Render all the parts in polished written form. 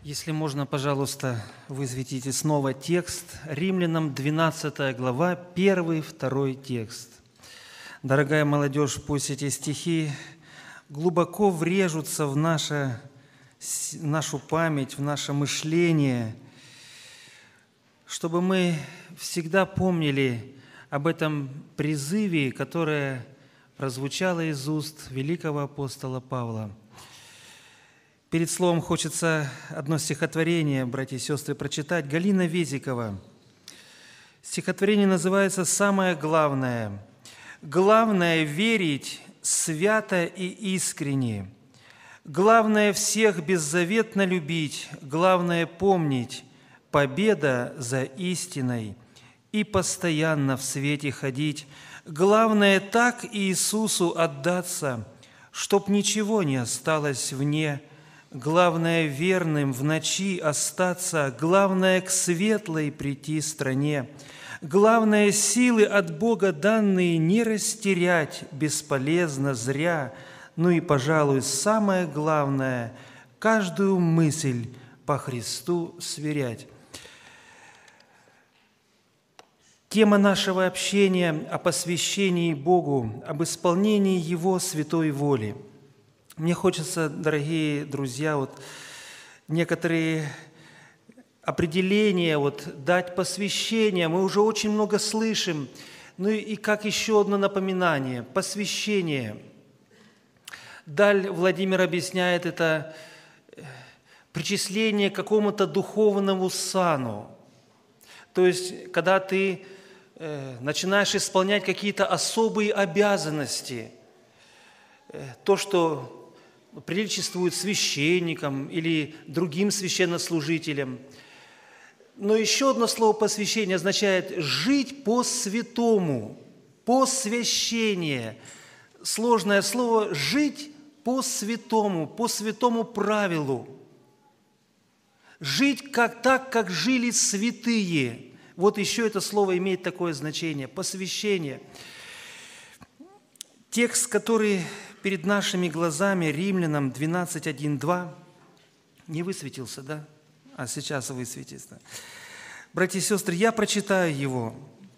Если можно, пожалуйста, высветите снова текст. Римлянам 12 глава, 1-2 текст. Дорогая молодежь, пусть эти стихи глубоко врежутся в нашу память, в наше мышление, чтобы мы всегда помнили об этом призыве, которое прозвучало из уст великого апостола Павла. Перед словом хочется одно стихотворение, братья и сестры, прочитать. Галина Везикова. Стихотворение называется «Самое главное». «Главное – верить свято и искренне. Главное – всех беззаветно любить. Главное – помнить – победа за истиной. И постоянно в свете ходить. Главное – так Иисусу отдаться, чтоб ничего не осталось вне. Главное, верным в ночи остаться, главное, к светлой прийти стране. Главное, силы от Бога данные не растерять бесполезно, зря. Ну и, пожалуй, самое главное, каждую мысль по Христу сверять. Тема нашего общения о посвящении Богу, об исполнении Его святой воли. Мне хочется, дорогие друзья, некоторые определения дать посвящение. Мы уже очень много слышим. Ну и как еще одно напоминание – посвящение. Даль Владимир объясняет это причисление к какому-то духовному сану. То есть, когда ты начинаешь исполнять какие-то особые обязанности, то, что приличествует священникам или другим священнослужителям. Но еще одно слово «посвящение» означает «жить по-святому», «посвящение». Сложное слово «жить по-святому», по святому правилу. Жить так, как жили святые. Вот еще это слово имеет такое значение – посвящение. Текст, который перед нашими глазами, Римлянам 12:1-2, не высветился, да? А сейчас высветится. Братья и сестры, я прочитаю его.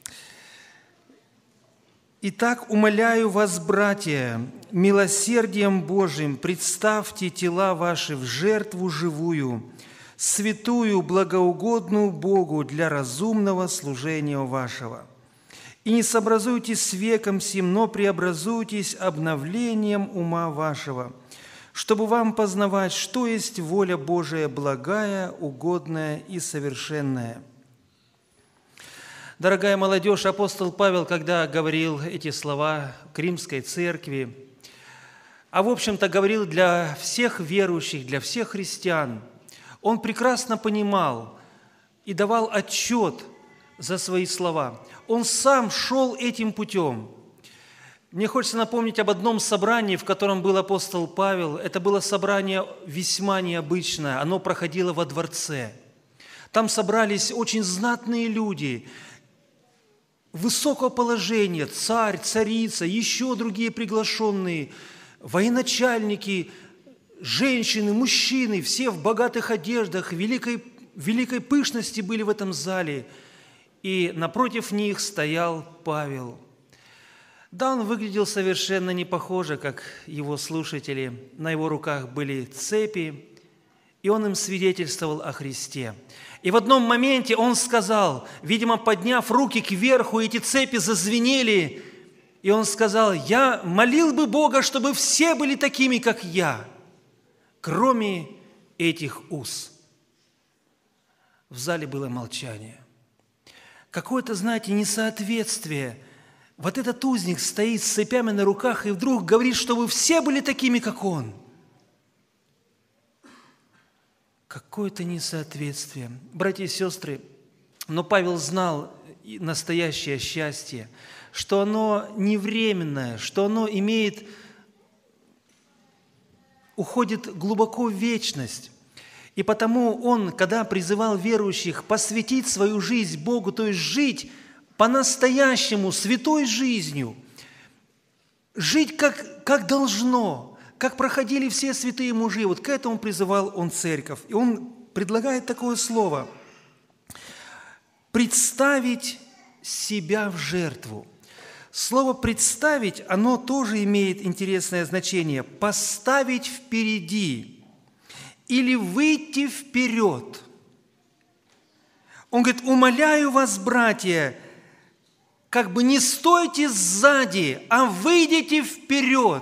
«Итак, умоляю вас, братья, милосердием Божиим представьте тела ваши в жертву живую, святую, благоугодную Богу для разумного служения вашего. И не сообразуйтесь с веком сим, но преобразуйтесь обновлением ума вашего, чтобы вам познавать, что есть воля Божия, благая, угодная и совершенная». Дорогая молодежь, апостол Павел, когда говорил эти слова к Римской церкви, в общем-то говорил для всех верующих, для всех христиан, он прекрасно понимал и давал отчет за свои слова. Он сам шел этим путем. Мне хочется напомнить об одном собрании, в котором был апостол Павел. Это было собрание весьма необычное. Оно проходило во дворце. Там собрались очень знатные люди, высокого положения, царь, царица, еще другие приглашенные, военачальники, женщины, мужчины, все в богатых одеждах, великой пышности были в этом зале. И напротив них стоял Павел. Да, он выглядел совершенно не похоже, как его слушатели. На его руках были цепи, и он им свидетельствовал о Христе. И в одном моменте он сказал, видимо, подняв руки кверху, эти цепи зазвенели, и он сказал: «Я молил бы Бога, чтобы все были такими, как я, кроме этих уз». В зале было молчание. Какое-то, знаете, несоответствие. Вот этот узник стоит с цепями на руках и вдруг говорит, чтобы все были такими, как он. Какое-то несоответствие. Братья и сестры, но Павел знал настоящее счастье, что оно не временное, что оно уходит глубоко в вечность. И потому он, когда призывал верующих посвятить свою жизнь Богу, то есть жить по-настоящему святой жизнью, жить как должно, как проходили все святые мужи, вот к этому призывал он церковь. И он предлагает такое слово – представить себя в жертву. Слово «представить», оно тоже имеет интересное значение. Поставить впереди или выйти вперед. Он говорит: умоляю вас, братья, как бы не стойте сзади, а выйдите вперед.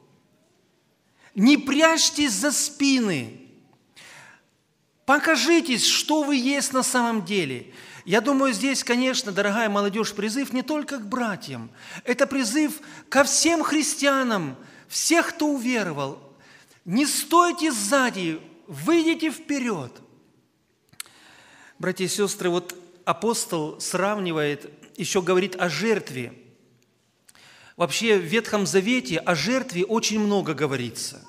Не прячьтесь за спины. Покажитесь, что вы есть на самом деле. Я думаю, здесь, конечно, дорогая молодежь, призыв не только к братьям. Это призыв ко всем христианам, всех, кто уверовал. Не стойте сзади, выйдите вперед. Братья и сестры, вот апостол сравнивает, еще говорит о жертве. Вообще в Ветхом Завете о жертве очень много говорится.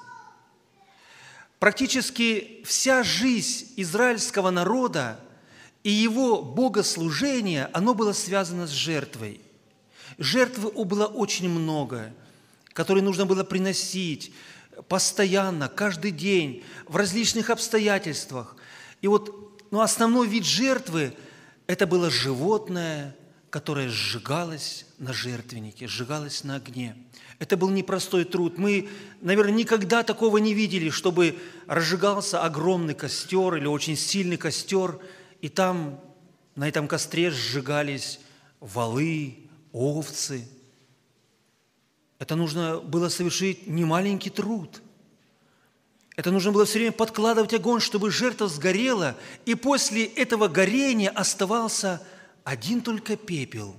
Практически вся жизнь израильского народа и его богослужение, оно было связано с жертвой. Жертвы было очень много, которые нужно было приносить постоянно, каждый день, в различных обстоятельствах. И вот основной вид жертвы – это было животное, которое сжигалось на жертвеннике, сжигалось на огне. Это был непростой труд. Мы, наверное, никогда такого не видели, чтобы разжигался огромный костер или очень сильный костер, и там на этом костре сжигались волы, овцы. Это нужно было совершить немаленький труд. Это нужно было все время подкладывать огонь, чтобы жертва сгорела, и после этого горения оставался один только пепел.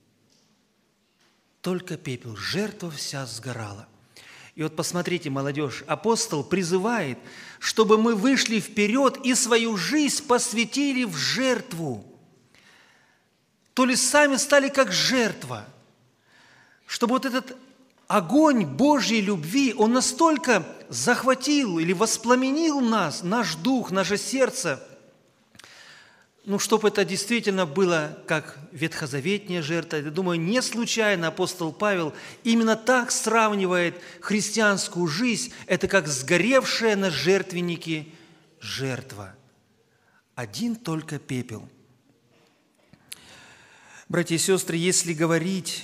Только пепел. Жертва вся сгорала. И вот посмотрите, молодежь, апостол призывает, чтобы мы вышли вперед и свою жизнь посвятили в жертву. То ли сами стали как жертва. Чтобы вот этот огонь Божьей любви, он настолько захватил или воспламенил нас, наш дух, наше сердце, чтобы это действительно было как ветхозаветная жертва. Я думаю, не случайно апостол Павел именно так сравнивает христианскую жизнь. Это как сгоревшая на жертвеннике жертва. Один только пепел. Братья и сестры, если говорить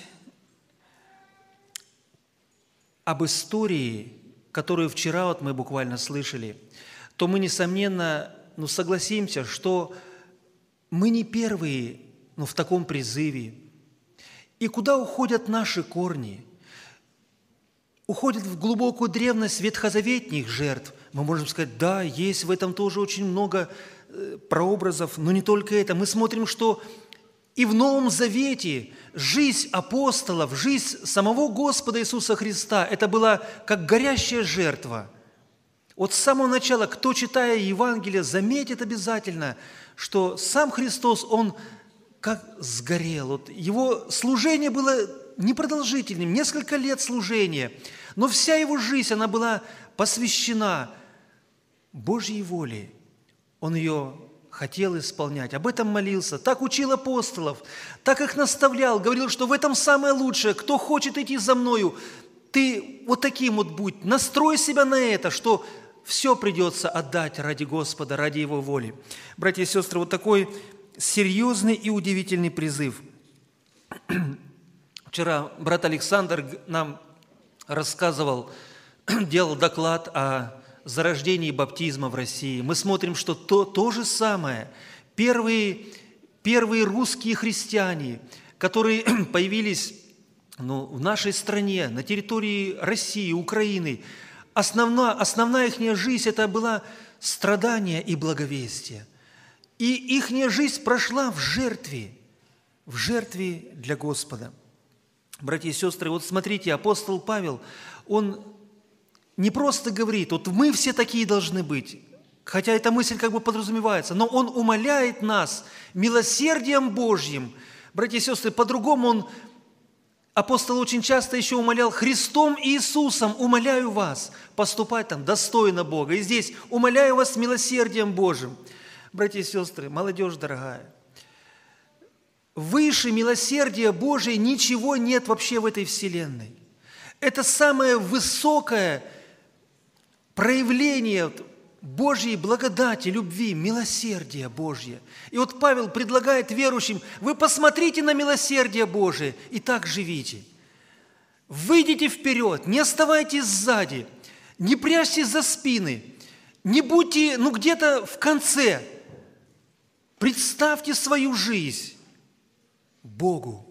об истории, которую вчера мы буквально слышали, то мы, несомненно, согласимся, что мы не первые, в таком призыве. И куда уходят наши корни? Уходят в глубокую древность ветхозаветных жертв. Мы можем сказать, да, есть в этом тоже очень много прообразов, но не только это. Мы смотрим, что и в Новом Завете жизнь апостолов, жизнь самого Господа Иисуса Христа, это была как горящая жертва. Вот с самого начала, кто, читая Евангелие, заметит обязательно, что сам Христос, Он как сгорел. Вот его служение было непродолжительным, несколько лет служения, но вся его жизнь, она была посвящена Божьей воле. Он ее хотел исполнять, об этом молился, так учил апостолов, так их наставлял, говорил, что в этом самое лучшее, кто хочет идти за мною, ты вот таким вот будь, настрой себя на это, что все придется отдать ради Господа, ради Его воли. Братья и сестры, вот такой серьезный и удивительный призыв. Вчера брат Александр нам рассказывал, делал доклад о зарождении баптизма в России. Мы смотрим, что то же самое. Первые русские христиане, которые появились в нашей стране, на территории России, Украины, основная их жизнь – это было страдание и благовестие. И их жизнь прошла в жертве для Господа. Братья и сестры, вот смотрите, апостол Павел, он не просто говорит, вот мы все такие должны быть, хотя эта мысль как бы подразумевается, но он умоляет нас милосердием Божьим. Братья и сестры, по-другому апостол очень часто еще умолял Христом Иисусом, умоляю вас поступать достойно Бога. И здесь умоляю вас милосердием Божьим. Братья и сестры, молодежь дорогая, выше милосердия Божия ничего нет вообще в этой вселенной. Это самое высокое проявление Божьей благодати, любви, милосердия Божье. И вот Павел предлагает верующим: вы посмотрите на милосердие Божие и так живите. Выйдите вперед, не оставайтесь сзади, не прячьтесь за спины, не будьте где-то в конце. Представьте свою жизнь Богу.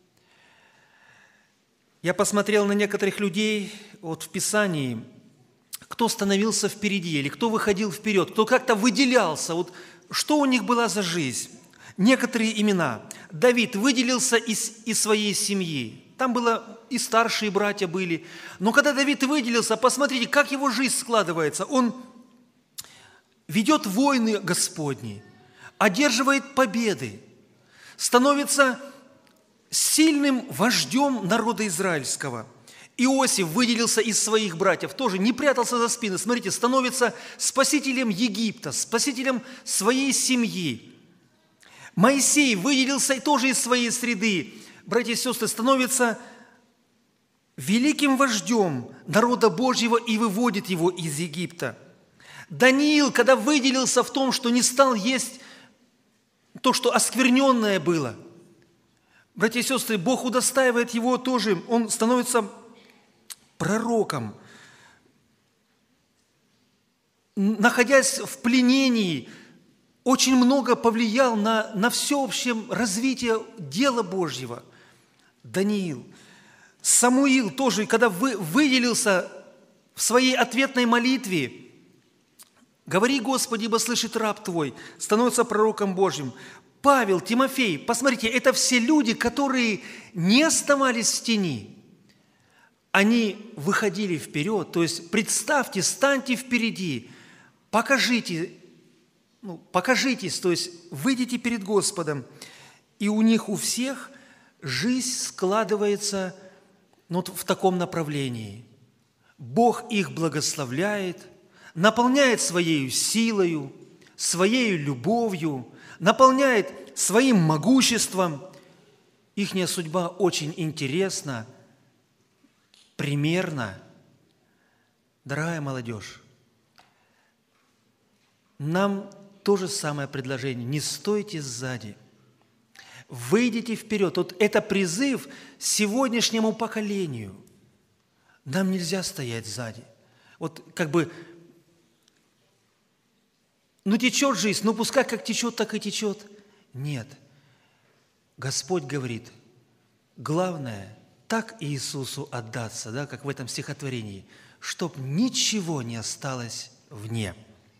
Я посмотрел на некоторых людей в Писании, кто становился впереди или кто выходил вперед, кто как-то выделялся, что у них была за жизнь. Некоторые имена. Давид выделился из своей семьи. Там было и старшие братья были. Но когда Давид выделился, посмотрите, как его жизнь складывается. Он ведет войны Господни, одерживает победы, становится сильным вождем народа израильского. Иосиф выделился из своих братьев, тоже не прятался за спины. Смотрите, становится спасителем Египта, спасителем своей семьи. Моисей выделился тоже из своей среды. Братья и сестры, становится великим вождем народа Божьего и выводит его из Египта. Даниил, когда выделился в том, что не стал есть то, что оскверненное было, братья и сестры, Бог удостаивает его тоже, он становится пророком. Находясь в пленении, очень много повлиял на всеобщее развитие дела Божьего. Даниил. Самуил тоже, когда выделился в своей ответной молитве: «Говори, Господи, ибо слышит раб Твой», становится пророком Божьим. Павел, Тимофей, посмотрите, это все люди, которые не оставались в тени. Они выходили вперед, то есть представьте, станьте впереди, покажитесь, то есть выйдите перед Господом. И у них у всех жизнь складывается в таком направлении. Бог их благословляет, наполняет Своей силою, Своей любовью, наполняет Своим могуществом. Ихняя судьба очень интересна, примерна. Дорогая молодежь, нам то же самое предложение. Не стойте сзади. Выйдите вперед. Это призыв сегодняшнему поколению. Нам нельзя стоять сзади. Течет жизнь, пускай как течет, так и течет. Нет. Господь говорит, главное так Иисусу отдаться, как в этом стихотворении, чтоб ничего не осталось вне.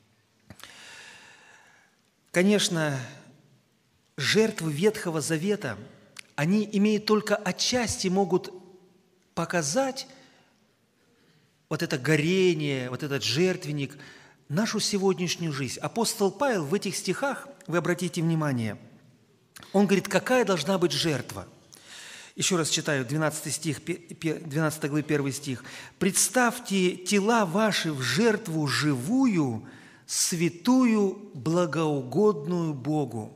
Конечно, жертвы Ветхого Завета, они имеют только отчасти, могут показать это горение, этот жертвенник, нашу сегодняшнюю жизнь. Апостол Павел в этих стихах, вы обратите внимание, он говорит, какая должна быть жертва. Еще раз читаю, 12 стих, 12 главы, 1 стих. «Представьте тела ваши в жертву живую, святую, благоугодную Богу».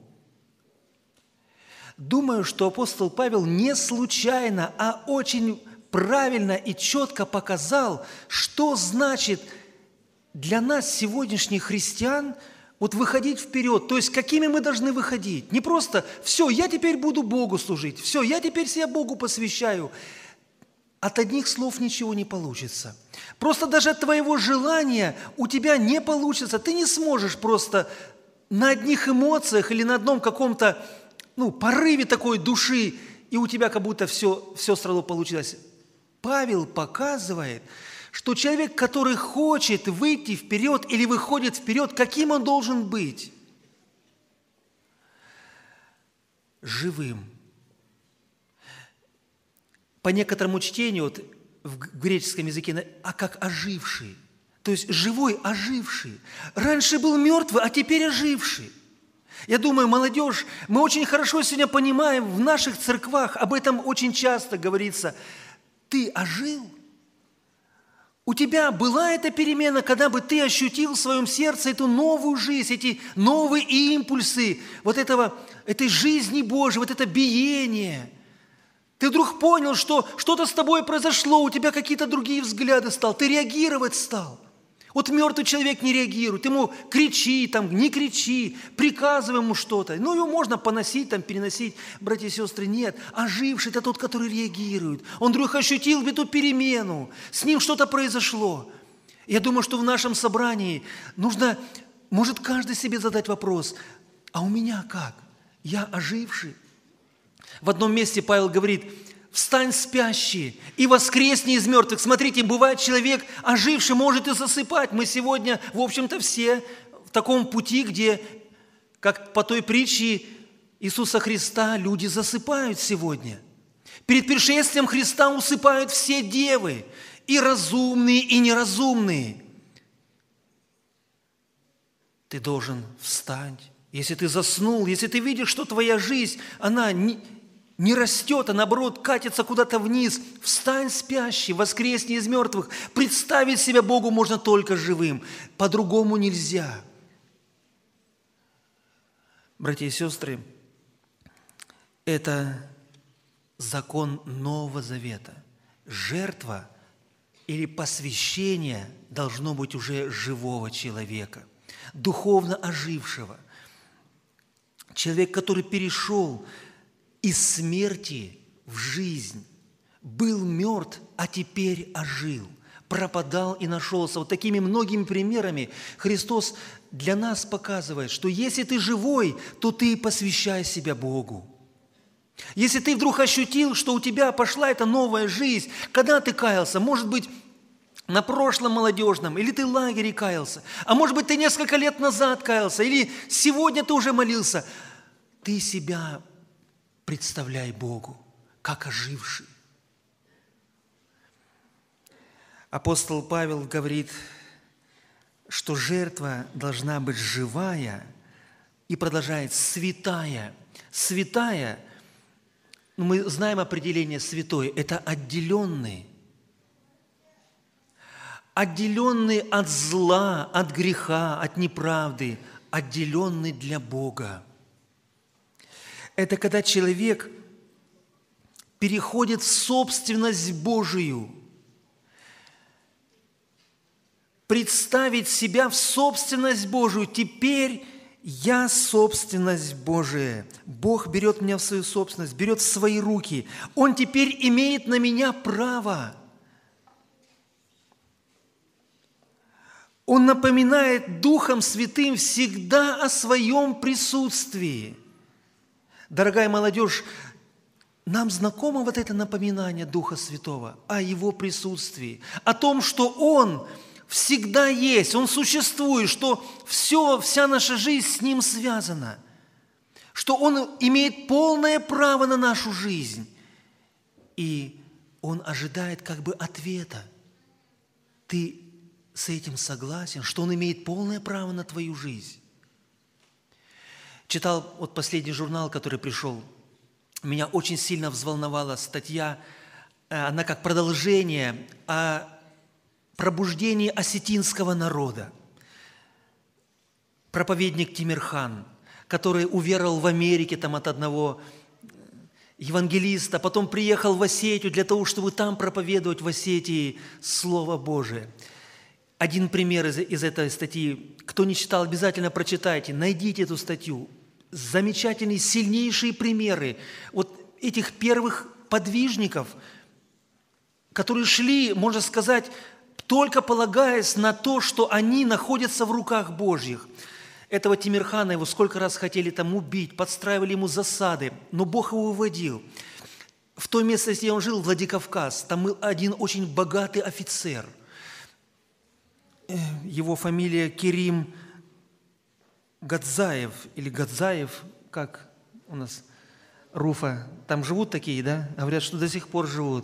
Думаю, что апостол Павел не случайно, а очень правильно и четко показал, что значит для нас, сегодняшних христиан, выходить вперед. То есть, какими мы должны выходить. Не просто «все, я теперь буду Богу служить», «все, я теперь себя Богу посвящаю». От одних слов ничего не получится. Просто даже от твоего желания у тебя не получится. Ты не сможешь просто на одних эмоциях или на одном каком-то порыве такой души, и у тебя как будто все сразу получилось. Павел показывает, что человек, который хочет выйти вперед или выходит вперед, каким он должен быть? Живым. По некоторому чтению, в греческом языке, как оживший. То есть живой, оживший. Раньше был мертвый, а теперь оживший. Я думаю, молодежь, мы очень хорошо сегодня понимаем, в наших церквах об этом очень часто говорится. Ты ожил? У тебя была эта перемена, когда бы ты ощутил в своем сердце эту новую жизнь, эти новые импульсы этой жизни Божьей, это биение. Ты вдруг понял, что что-то с тобой произошло, у тебя какие-то другие взгляды стал, ты реагировать стал. Вот мертвый человек не реагирует, ему кричи, там, не кричи, приказывай ему что-то. Ну, его можно поносить, там, переносить. Братья и сестры, нет. Оживший – это тот, который реагирует. Он вдруг ощутил эту перемену, с ним что-то произошло. Я думаю, что в нашем собрании нужно, может каждый себе задать вопрос, а у меня как? Я оживший? В одном месте Павел говорит, встань, спящий, и воскресни из мертвых. Смотрите, бывает человек оживший, может и засыпать. Мы сегодня, в общем-то, все в таком пути, где, как по той притче Иисуса Христа, люди засыпают сегодня. Перед пришествием Христа усыпают все девы, и разумные, и неразумные. Ты должен встать. Если ты заснул, если ты видишь, что твоя жизнь, она не растет, а наоборот катится куда-то вниз. Встань, спящий, воскресни из мертвых. Представить себя Богу можно только живым. По-другому нельзя. Братья и сестры, это закон Нового Завета. Жертва или посвящение должно быть уже живого человека, духовно ожившего. Человек, который перешел из смерти в жизнь, был мертв, а теперь ожил, пропадал и нашелся. Вот такими многими примерами Христос для нас показывает, что если ты живой, то ты посвящай себя Богу. Если ты вдруг ощутил, что у тебя пошла эта новая жизнь, когда ты каялся, может быть, на прошлом молодежном, или ты в лагере каялся, а может быть, ты несколько лет назад каялся, или сегодня ты уже молился, ты себя представляй Богу, как оживший. Апостол Павел говорит, что жертва должна быть живая и продолжает святая. Святая, мы знаем определение святой, это отделенный от зла, от греха, от неправды, отделенный для Бога. Это когда человек переходит в собственность Божию, представить себя в собственность Божию. Теперь я собственность Божия. Бог берет меня в свою собственность, берет в свои руки. Он теперь имеет на меня право. Он напоминает Духом Святым всегда о своем присутствии. Дорогая молодежь, нам знакомо вот это напоминание Духа Святого о Его присутствии, о том, что Он всегда есть, Он существует, что вся наша жизнь с Ним связана, что Он имеет полное право на нашу жизнь, и Он ожидает как бы ответа. Ты с этим согласен, что Он имеет полное право на твою жизнь? Читал вот последний журнал, который пришел. Меня очень сильно взволновала статья, она как продолжение о пробуждении осетинского народа. Проповедник Тимирхан, который уверовал в Америке там, от одного евангелиста, потом приехал в Осетию для того, чтобы там проповедовать в Осетии Слово Божие. Один пример из этой статьи. Кто не читал, обязательно прочитайте, найдите эту статью. Замечательные, сильнейшие примеры вот этих первых подвижников, которые шли, можно сказать, только полагаясь на то, что они находятся в руках Божьих. Этого Тимирхана, его сколько раз хотели там убить, подстраивали ему засады, но Бог его выводил. В той местности, где он жил, Владикавказ, там был один очень богатый офицер. Его фамилия Керим Гадзаев, или Гадзаев, как у нас, Руфа, там живут такие, да? Говорят, что до сих пор живут.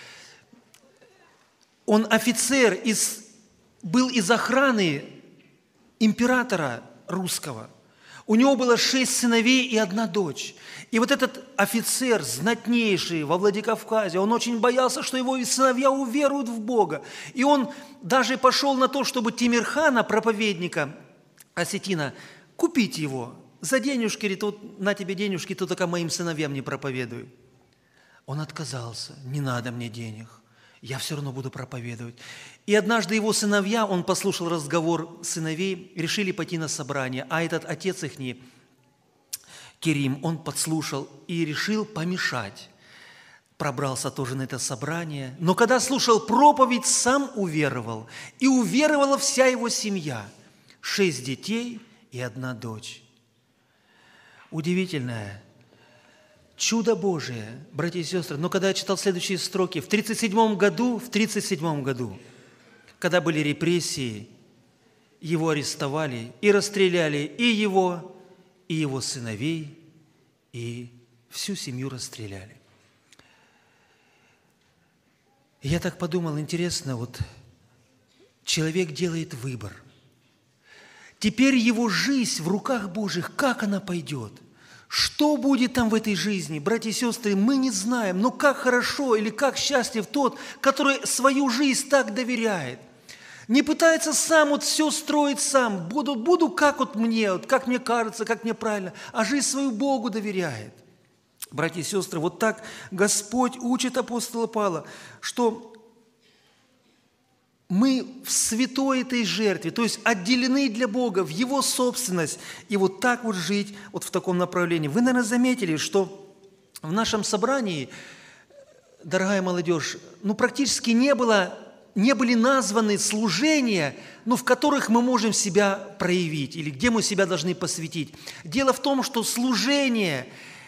Он офицер, был из охраны императора русского. У него было 6 сыновей и 1 дочь. И вот этот офицер, знатнейший во Владикавказе, он очень боялся, что его сыновья уверуют в Бога. И он даже пошел на то, чтобы Тимирхана, проповедника осетина, купить его за денежки, говорит, вот на тебе денежки, ты только моим сыновьям не проповедуй. Он отказался, не надо мне денег. я все равно буду проповедовать. И однажды его сыновья, он послушал разговор сыновей, решили пойти на собрание, а этот отец их, Керим, он подслушал и решил помешать. Пробрался тоже на это собрание. Но когда слушал проповедь, сам уверовал. И уверовала вся его семья. 6 детей и 1 дочь. Удивительное чудо Божие, братья и сестры. Но когда я читал следующие строки, в 37 году, когда были репрессии, его арестовали и расстреляли и его сыновей, и всю семью расстреляли. И я так подумал, интересно, вот человек делает выбор. Теперь его жизнь в руках Божьих, как она пойдет? Что будет там в этой жизни? Братья и сестры, мы не знаем, но как хорошо или как счастлив тот, который свою жизнь так доверяет. Не пытается сам вот все строить сам. Буду как вот как мне кажется, как мне правильно, а жизнь свою Богу доверяет. Братья и сестры, вот так Господь учит апостола Павла, что мы в святой этой жертве, то есть отделены для Бога, в Его собственность, и вот так вот жить вот в таком направлении. Вы, наверное, заметили, что в нашем собрании, дорогая молодежь, практически не были названы служения, в которых мы можем себя проявить, или где мы себя должны посвятить. Дело в том, что служение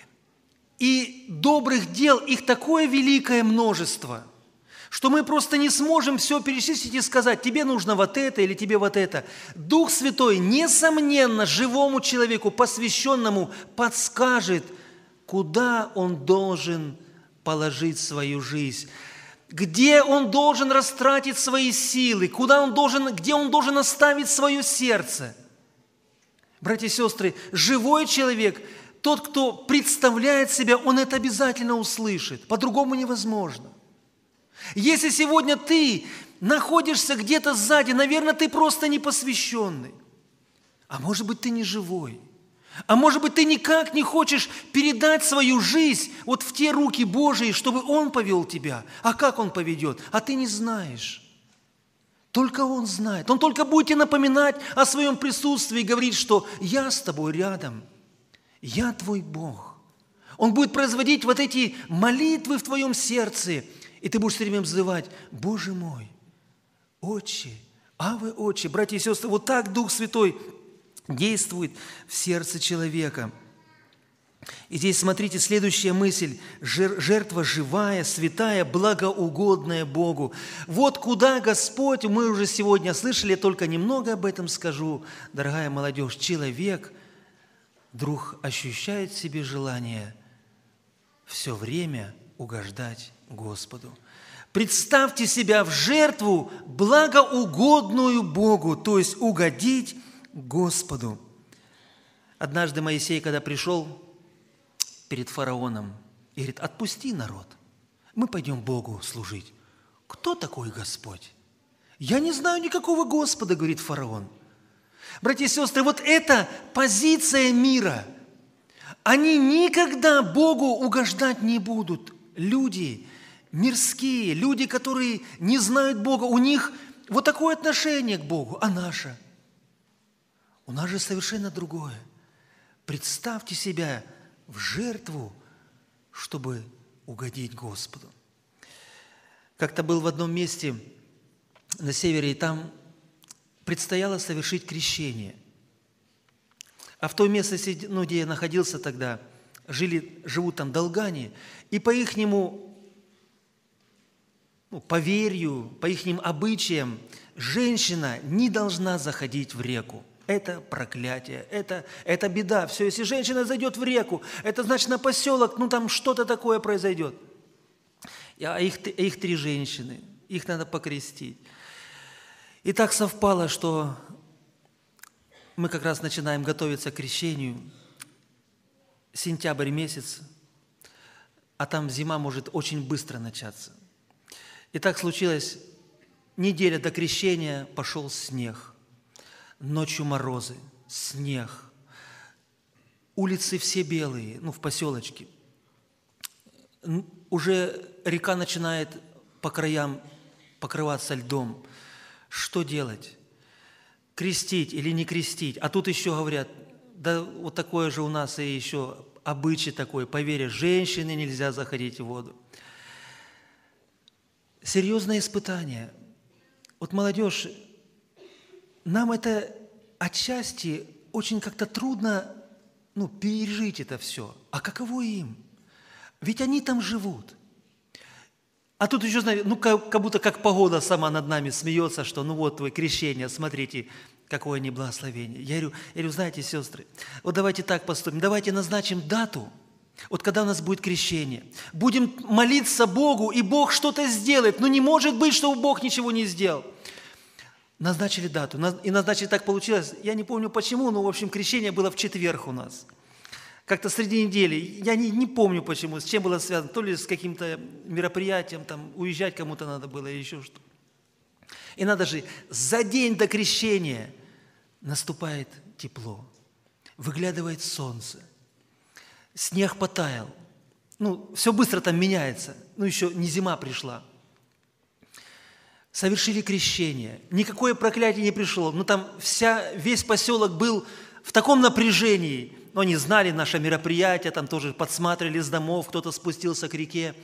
и добрых дел, их такое великое множество, что мы просто не сможем все перечислить и сказать, тебе нужно вот это или тебе вот это. Дух Святой, несомненно, живому человеку, посвященному, подскажет, куда он должен положить свою жизнь, где он должен растратить свои силы, где он должен оставить свое сердце. Братья и сестры, живой человек, тот, кто представляет себя, он это обязательно услышит. По-другому невозможно. Если сегодня ты находишься где-то сзади, наверное, ты просто непосвященный. А может быть, ты не живой. А может быть, ты никак не хочешь передать свою жизнь вот в те руки Божии, чтобы Он повел тебя. А как Он поведет? А ты не знаешь. Только Он знает. Он только будет тебе напоминать о своем присутствии и говорить, что «Я с тобой рядом, я твой Бог». Он будет производить вот эти молитвы в твоем сердце, и ты будешь все время взывать: «Боже мой, Отче, Аве, Отче». Братья и сестры, вот так Дух Святой действует в сердце человека. И здесь, смотрите, следующая мысль. Жертва живая, святая, благоугодная Богу. Вот куда Господь, мы уже сегодня слышали, я только немного об этом скажу, дорогая молодежь. Человек вдруг ощущает в себе желание все время угождать Господу. Представьте себя в жертву, благоугодную Богу, то есть угодить Господу. Однажды Моисей, когда пришел перед фараоном, и говорит: «Отпусти народ, мы пойдем Богу служить». «Кто такой Господь?» «Я не знаю никакого Господа», говорит фараон. Братья и сестры, вот эта позиция мира, они никогда Богу угождать не будут. Люди мирские, люди, которые не знают Бога, у них вот такое отношение к Богу, а наше? У нас же совершенно другое. Представьте себя в жертву, чтобы угодить Господу. Как-то был в одном месте на севере, и там предстояло совершить крещение. А в той местности, где я находился тогда, живут там долгане, и по ихнему поверью, по ихним обычаям, женщина не должна заходить в реку. Это проклятие, это беда. Все, если женщина зайдет в реку, это значит на поселок, там что-то такое произойдет. А их 3 женщины, их надо покрестить. И так совпало, что мы как раз начинаем готовиться к крещению, сентябрь месяц, а там зима может очень быстро начаться. И так случилось, неделя до крещения пошел снег. Ночью морозы, снег, улицы все белые, в поселочке. Уже река начинает по краям покрываться льдом. Что делать? Крестить или не крестить? А тут еще говорят, да вот такое же у нас и еще обычай такой, поверь, женщине нельзя заходить в воду. Серьезное испытание. Вот молодежь, нам это отчасти очень как-то трудно пережить это все. А каково им? Ведь они там живут. А тут еще, знаете, как будто как погода сама над нами смеется, что вот твое крещение, смотрите, какое неблагословение. Я говорю, знаете, сестры, вот давайте так поступим, давайте назначим дату, вот когда у нас будет крещение. Будем молиться Богу, и Бог что-то сделает. Но не может быть, чтобы Бог ничего не сделал. Назначили дату. И назначили, так получилось. Я не помню почему, но, в общем, крещение было в четверг у нас. Как-то среди недели. Я не помню почему, с чем было связано. То ли с каким-то мероприятием, там, уезжать кому-то надо было, или еще что. И надо же, за день до крещения наступает тепло. Выглядывает солнце. Снег потаял. Все быстро там меняется. Еще не зима пришла. Совершили крещение. Никакое проклятие не пришло. Там весь поселок был в таком напряжении. Но они знали наше мероприятие, там тоже подсматривали с домов, кто-то спустился к реке.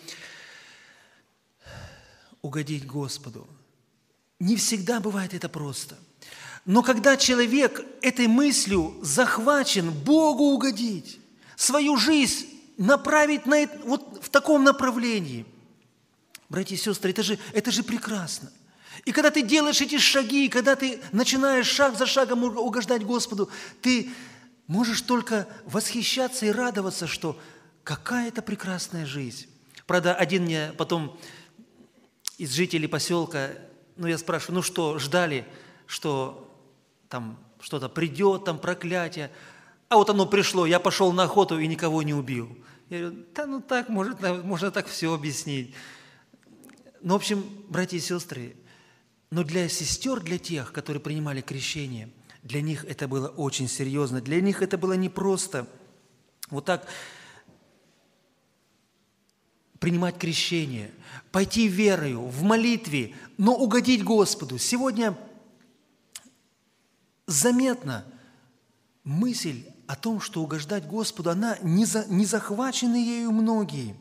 Угодить Господу. Не всегда бывает это просто. Но когда человек этой мыслью захвачен Богу угодить, свою жизнь направить вот в таком направлении, братья и сестры, это же прекрасно. И когда ты делаешь эти шаги, когда ты начинаешь шаг за шагом угождать Господу, ты можешь только восхищаться и радоваться, что какая это прекрасная жизнь. Правда, один мне потом из жителей поселка, я спрашиваю, что, ждали, что там что-то придет, там проклятие. А вот оно пришло, я пошел на охоту и никого не убил. Я говорю, так, можно так все объяснить. В общем, братья и сестры, но для сестер, для тех, которые принимали крещение, для них это было очень серьезно, для них это было непросто. Вот так принимать крещение, пойти верою, в молитве, но угодить Господу. Сегодня заметна мысль о том, что угождать Господу, она не захвачены ею многие.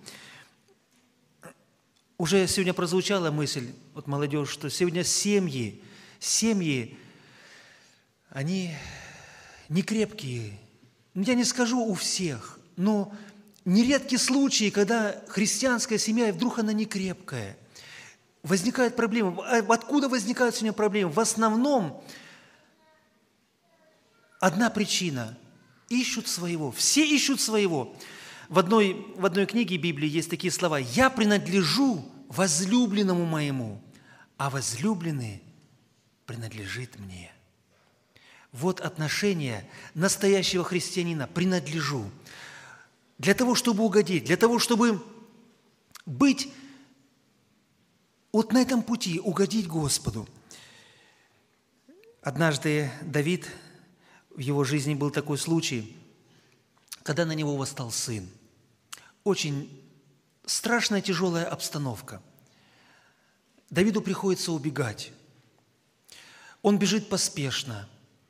Уже сегодня прозвучала мысль, молодежь, что сегодня семьи, они не крепкие. Я не скажу у всех, но нередки случаи, когда христианская семья, вдруг она не крепкая. Возникают проблемы. Откуда возникают сегодня проблемы? В основном одна причина – ищут своего. Все ищут своего. В одной книге Библии есть такие слова: «Я принадлежу возлюбленному моему, а возлюбленный принадлежит мне». Вот отношение настоящего христианина: принадлежу. Для того, чтобы угодить, для того, чтобы быть на этом пути, угодить Господу. Однажды Давид, в его жизни был такой случай, когда на него восстал сын. Очень страшная, тяжелая обстановка. Давиду приходится убегать. Он бежит поспешно.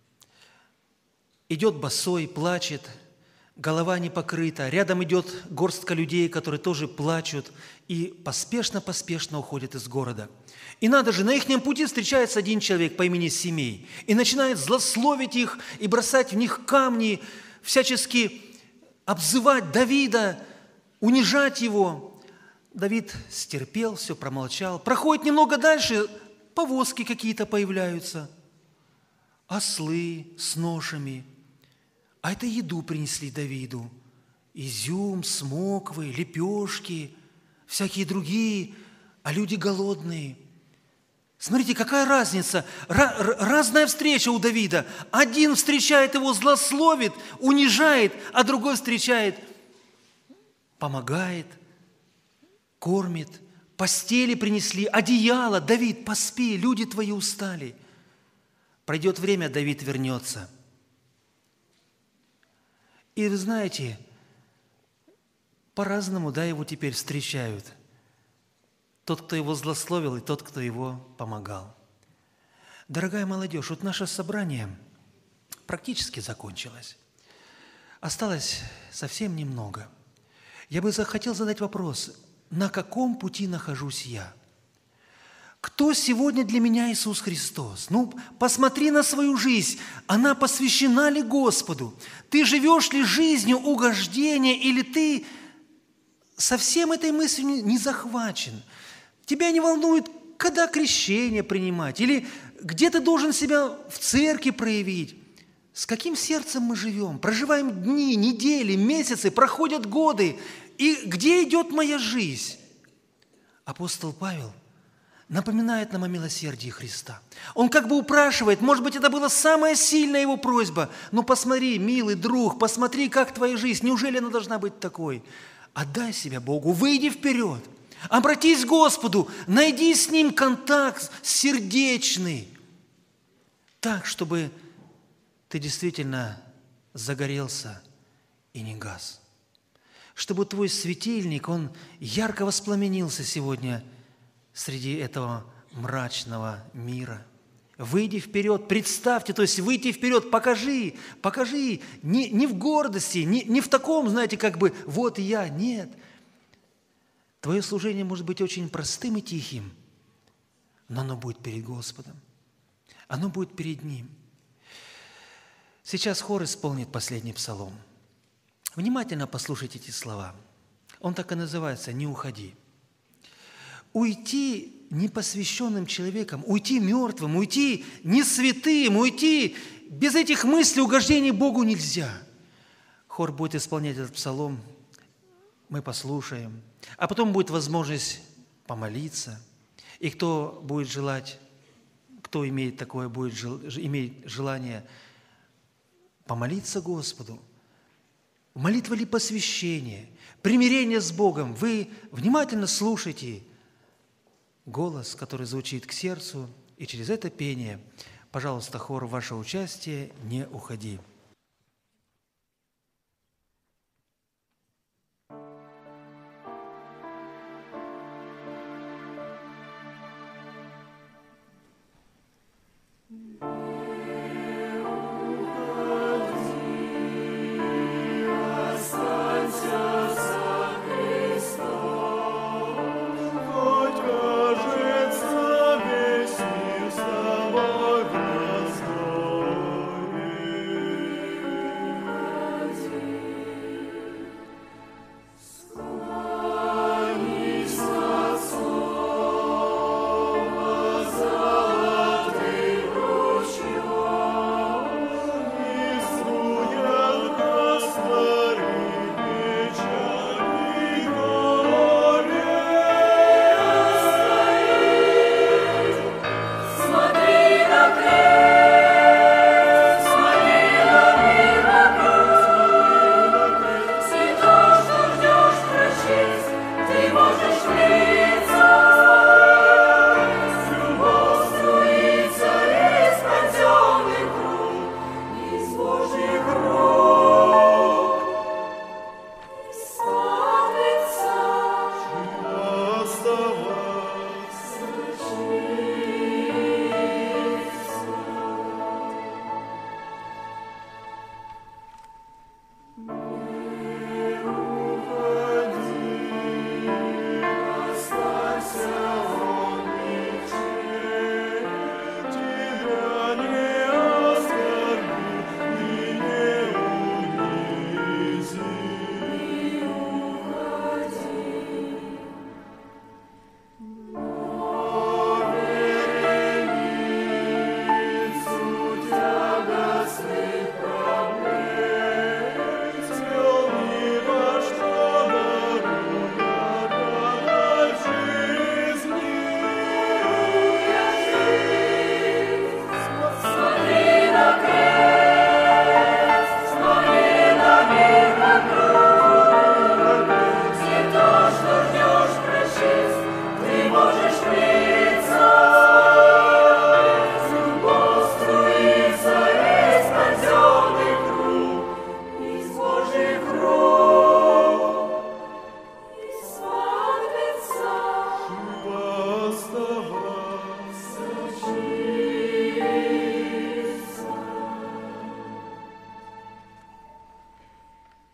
Идет босой, плачет, голова не покрыта. Рядом идет горстка людей, которые тоже плачут, и поспешно уходят из города. И надо же, на их пути встречается один человек по имени Симей и начинает злословить их и бросать в них камни, всячески обзывать Давида, унижать его. Давид стерпел, все промолчал. Проходит немного дальше, повозки какие-то появляются, ослы с ношами. А это еду принесли Давиду. Изюм, смоквы, лепешки, всякие другие, а люди голодные. Смотрите, какая разница, разная встреча у Давида. Один встречает его, злословит, унижает, а другой встречает, помогает, кормит, постели принесли, одеяло. Давид, поспи, люди твои устали. Пройдет время, Давид вернется. И вы знаете, по-разному, его теперь встречают. тот, кто его злословил, и тот, кто его помогал. Дорогая молодежь, вот наше собрание практически закончилось. Осталось совсем немного. Я бы захотел задать вопрос, на каком пути нахожусь я? Кто сегодня для меня Иисус Христос? Ну, посмотри на свою жизнь. Она посвящена ли Господу? Ты живешь ли жизнью угождения, или ты совсем этой мыслью не захвачен? Тебя не волнует, когда крещение принимать, или где ты должен себя в церкви проявить? С каким сердцем мы живем? Проживаем дни, недели, месяцы, проходят годы. И где идет моя жизнь? Апостол Павел напоминает нам о милосердии Христа. Он как бы упрашивает, может быть, это была самая сильная его просьба, но посмотри, милый друг, посмотри, как твоя жизнь, неужели она должна быть такой? Отдай себя Богу, выйди вперед, обратись к Господу, найди с Ним контакт сердечный, так, чтобы ты действительно загорелся и не гас. Чтобы твой светильник, он ярко воспламенился сегодня среди этого мрачного мира. Выйди вперед, представьте, то есть выйти вперед, покажи, не в гордости, не в таком, знаете, как бы, вот я, нет. Твое служение может быть очень простым и тихим, но оно будет перед Господом, оно будет перед Ним. Сейчас хор исполнит последний псалом. Внимательно послушайте эти слова. Он так и называется «Не уходи». Уйти непосвященным человеком, уйти мертвым, уйти не святым, уйти без этих мыслей угождений Богу нельзя. Хор будет исполнять этот псалом, мы послушаем, а потом будет возможность помолиться. И кто будет желать, кто имеет такое, будет иметь желание помолиться Господу, молитва ли посвящение, примирение с Богом, вы внимательно слушайте голос, который звучит к сердцу, и через это пение, пожалуйста, хор, ваше участие, не уходи.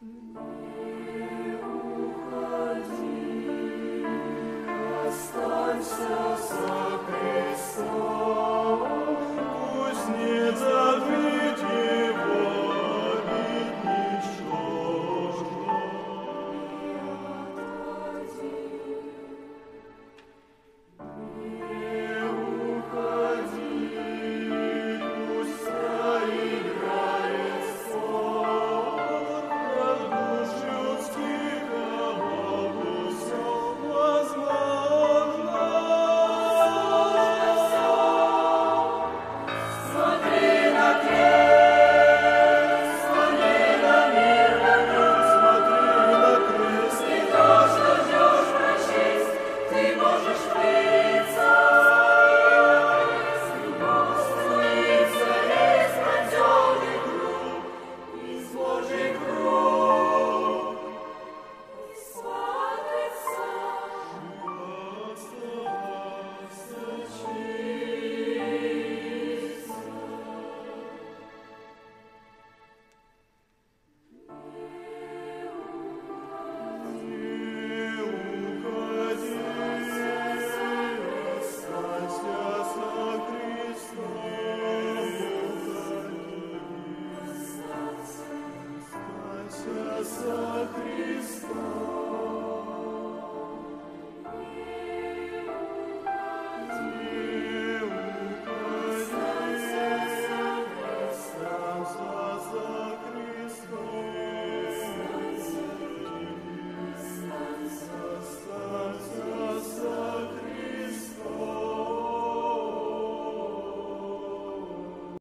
За Христа.